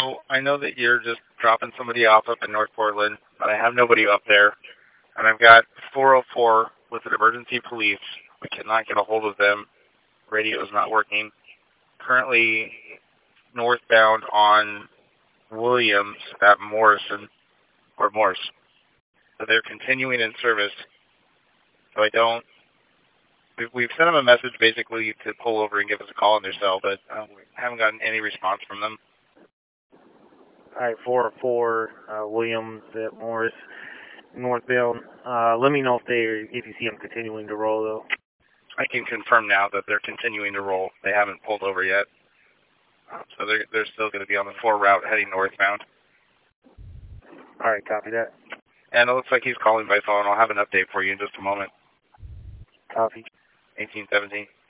So I know that you're just dropping somebody off up in North Portland, but I have nobody up there. And I've got 404 with an emergency police. We cannot get a hold of them. Radio is not working. Currently northbound on Williams at Morrison, or Morse. So they're continuing in service. So we've sent them a message basically to pull over and give us a call on their cell, but we haven't gotten any response from them. All right, 404 Williams at Morris, northbound. Let me know if you see them continuing to roll, though. I can confirm now that they're continuing to roll. They haven't pulled over yet. So they're still going to be on the 4 route heading northbound. All right, copy that. And it looks like he's calling by phone. I'll have an update for you in just a moment. Copy. 1817.